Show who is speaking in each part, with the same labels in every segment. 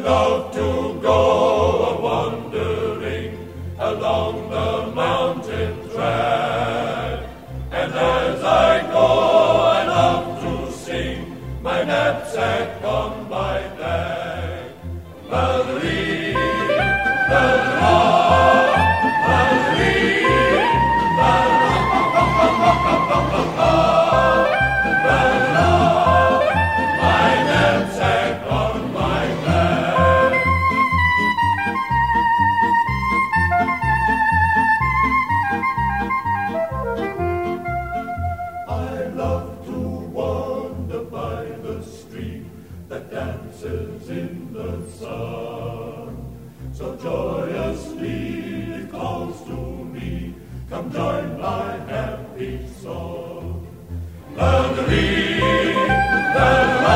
Speaker 1: love to go a-wandering along the mountain track. And as I go, I love to sing my knapsack on my back. Marie, that dances in the sun. So joyously it calls to me, come join my happy song. Marie, la la,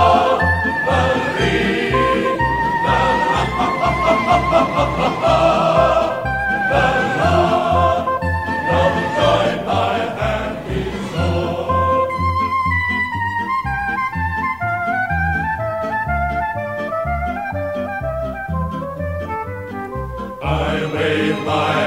Speaker 1: Marie, la la, ha ha ha ha ha ha ha, la la, come join my happy song. I wave my